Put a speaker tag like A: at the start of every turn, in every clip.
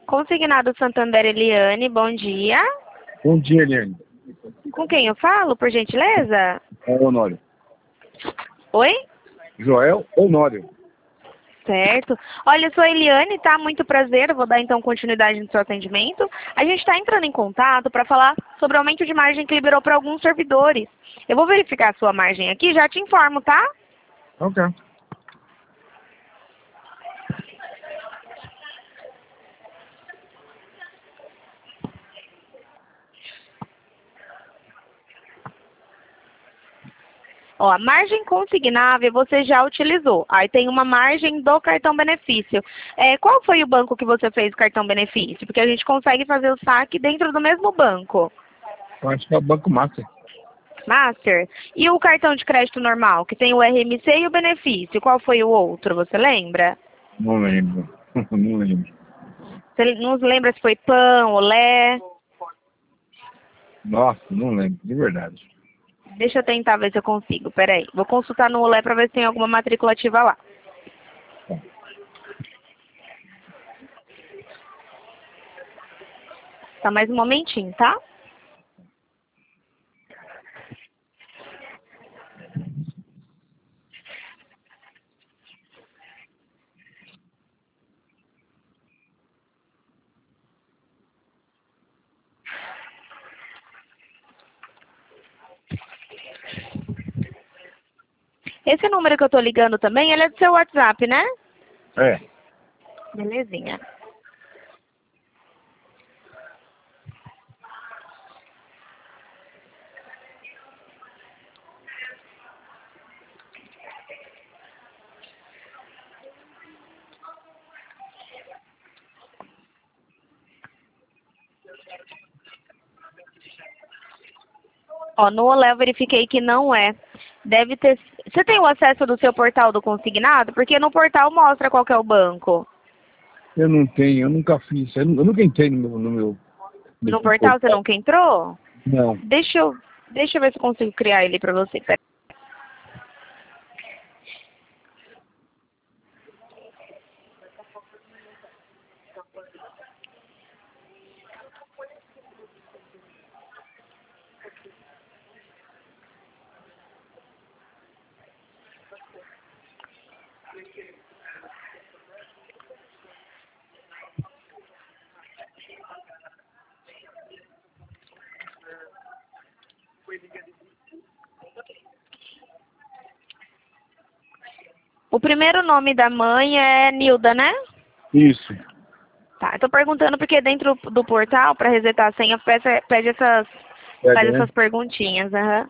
A: Consignado Santander Eliane, bom dia.
B: Bom dia, Eliane.
A: Com quem eu falo, por gentileza?
B: É Honório.
A: Oi?
B: Joel Honório.
A: Certo. Olha, eu sou a Eliane, tá? Muito prazer. Eu vou dar então continuidade no seu atendimento. A gente está entrando em contato para falar sobre o aumento de margem que liberou para alguns servidores. Eu vou verificar a sua margem aqui, já te informo, tá?
B: Ok.
A: Ó, a margem consignável você já utilizou. Aí tem uma margem do cartão benefício. Qual foi o banco que você fez o cartão benefício? Porque a gente consegue fazer o saque dentro do mesmo banco.
B: Eu acho que é o Banco Master.
A: Master. E o cartão de crédito normal, que tem o RMC e o benefício, qual foi o outro, você lembra?
B: Não lembro. Não lembro.
A: Você não lembra se foi PAN, Olé?
B: Nossa, não lembro, de verdade.
A: Deixa eu tentar ver se eu consigo, peraí. Vou consultar no Olé para ver se tem alguma matrícula ativa lá. Tá, mais um momentinho, tá? Esse número que eu tô ligando também, ele é do seu WhatsApp, né?
B: É.
A: Belezinha. Ó, no Olé eu verifiquei que não é. Deve ter... Você tem o acesso do seu portal do consignado? Porque no portal mostra qual que é o banco.
B: Eu não tenho, eu nunca fiz. Eu nunca entrei no meu
A: No portal você nunca entrou?
B: Não.
A: Deixa eu ver se eu consigo criar ele pra você. Pera. O primeiro nome da mãe é Nilda, né?
B: Isso.
A: Tá, eu tô perguntando porque dentro do portal, para resetar a senha, pede essas,
B: É,
A: faz
B: né?
A: essas perguntinhas. Aham.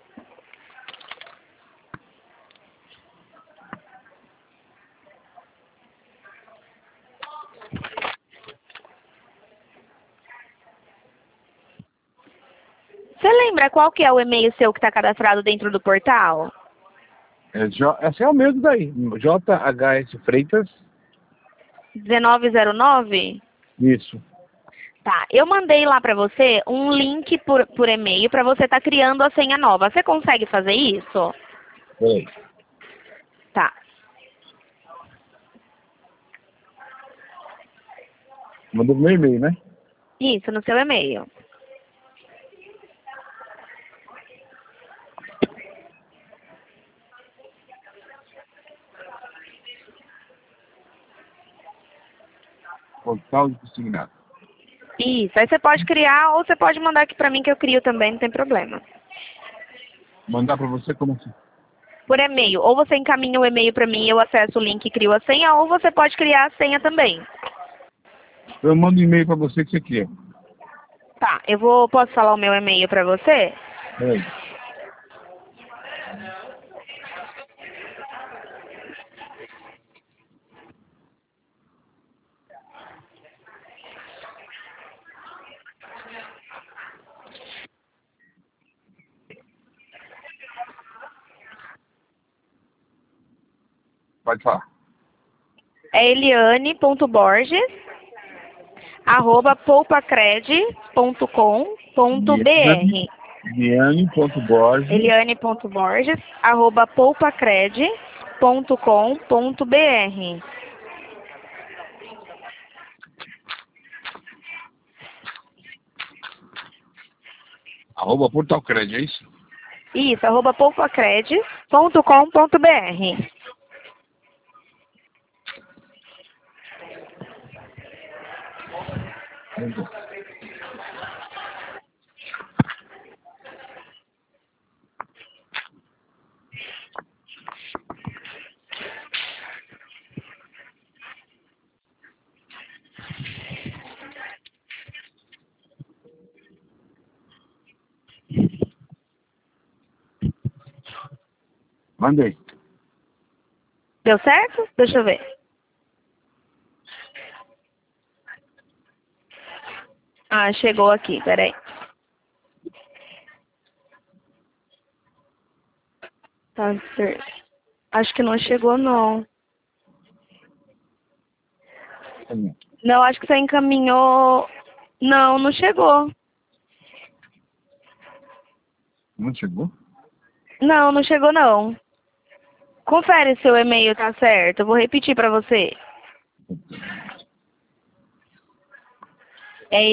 A: Você lembra qual que é o e-mail seu que está cadastrado dentro do portal?
B: Esse é o mesmo daí. JHS Freitas.
A: 1909?
B: Isso.
A: Tá, eu mandei lá para você um link por e-mail para você estar criando a senha nova. Você consegue fazer isso?
B: Peraí.
A: Tá.
B: Mandou no meu e-mail, né?
A: Isso, no seu e-mail.
B: Portal de consignado.
A: Isso, aí você pode criar ou você pode mandar aqui para mim que eu crio também, não tem problema.
B: Mandar pra você como assim?
A: Por e-mail, ou você encaminha o e-mail para mim, eu acesso o link e crio a senha, ou você pode criar a senha também.
B: Eu mando um e-mail pra você que você quer.
A: Tá, posso falar o meu e-mail para você?
B: Peraí. Pode falar.
A: É eliane.borges@poupacred.com.br.
B: Eliane.borges.
A: eliane.borges@poupacred.com.br.
B: Arroba Portalcred, é isso?
A: Isso, @poupacred.com.br.
B: Mandei.
A: Deu certo? Deixa eu ver. Ah, chegou aqui, peraí. Tá certo. Acho que não chegou, não. Não, acho que você encaminhou. Não, não chegou.
B: Não chegou?
A: Não, não chegou, não. Confere se seu e-mail tá certo. Eu vou repetir pra você. É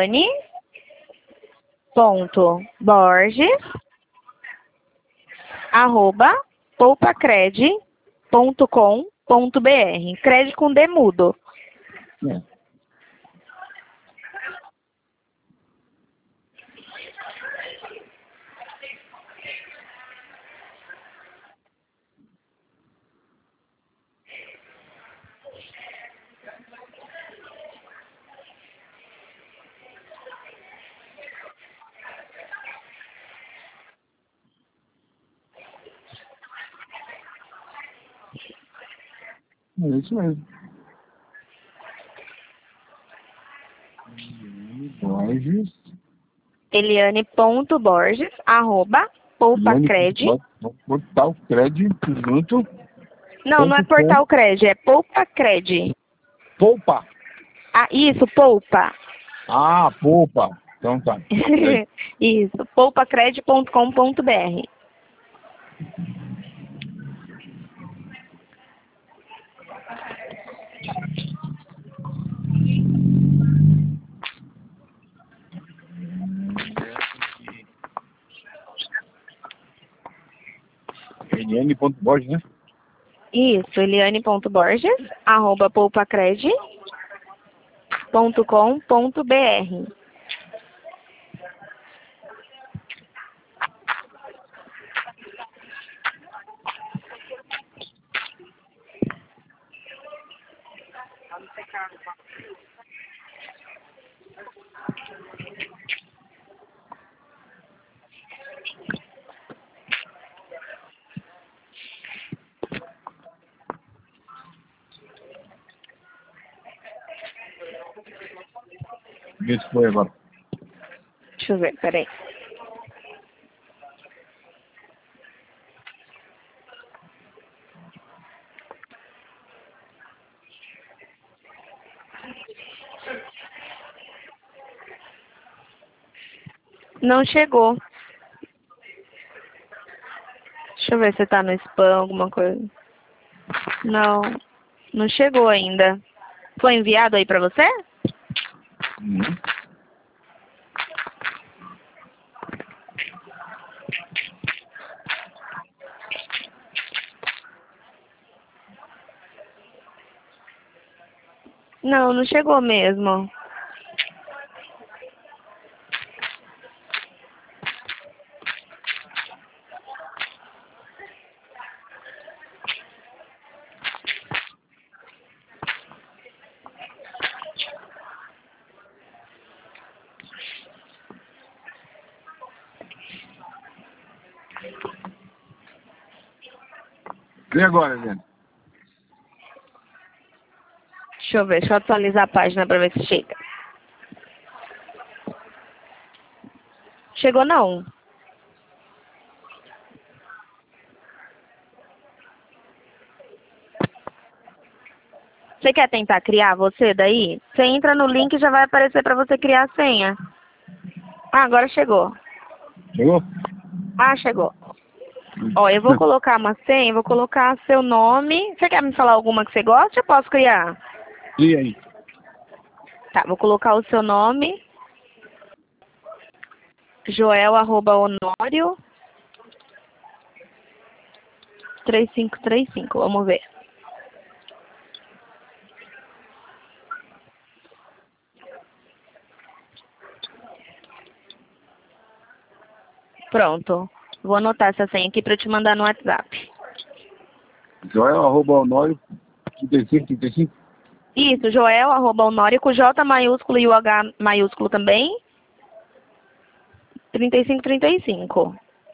A: eliane.borges@poupacred.com.br. Cred com D mudo.
B: É. É isso mesmo. Borges.
A: Eliane.borges@poupacred.
B: Portalcred junto.
A: Não, não é Portal Cred, é Poupacred.
B: Poupa.
A: Ah, isso, Poupa.
B: Ah, poupa. Então tá.
A: Isso, poupacred.com.br.
B: Eliane.borges, né?
A: Isso, eliane.borges@poupacred.com.br.
B: Vê se foi agora.
A: Deixa eu ver, peraí. Não chegou. Deixa eu ver se tá no spam, alguma coisa. Não, não chegou ainda. Foi enviado aí pra você?
B: Uhum.
A: Não, não chegou mesmo.
B: E agora, Eliane?
A: Deixa eu ver, deixa eu atualizar a página pra ver se chega. Chegou não. Você quer tentar criar você daí? Você entra no link e já vai aparecer pra você criar a senha. Ah, agora chegou.
B: Chegou?
A: Ah, chegou. Ó, eu vou colocar uma senha, vou colocar seu nome. Você quer me falar alguma que você gosta? Eu posso criar.
B: E aí?
A: Tá, vou colocar o seu nome. Joel@Honório 3535. Vamos ver. Pronto. Vou anotar essa senha aqui para eu te mandar no WhatsApp.
B: Joel@Honório 3535.
A: Isso, Joel@Honório com J maiúsculo e o H maiúsculo também. 3535.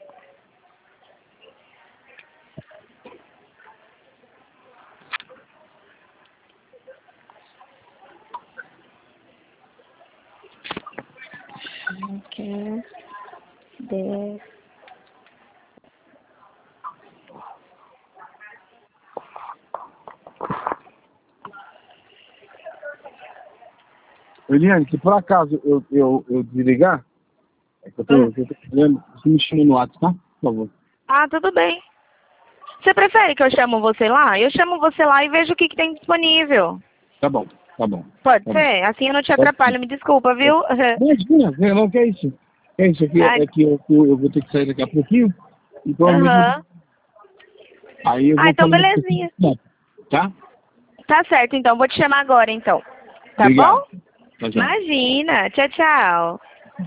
A: Ok.
B: Eliane, se por acaso eu desligar, é que eu tô olhando, você me chama no WhatsApp, tá? Por favor.
A: Ah, tudo bem. Você prefere que eu chamo você lá? Eu chamo você lá e vejo o que tem disponível.
B: Tá bom, tá bom.
A: Pode
B: Tá bom.
A: ser? Assim eu não te atrapalho, me desculpa, viu?
B: Imagina, não, que é isso? É isso aqui,
A: Ai.
B: é que eu vou ter que sair daqui a pouquinho, e provavelmente
A: Aham.
B: aí eu
A: Ah,
B: vou
A: então
B: falar
A: belezinha.
B: tá?
A: Tá certo, então. Vou te chamar agora, então. Tá bom?
B: Obrigado. Tchau, tchau.
A: Imagina. Tchau, tchau.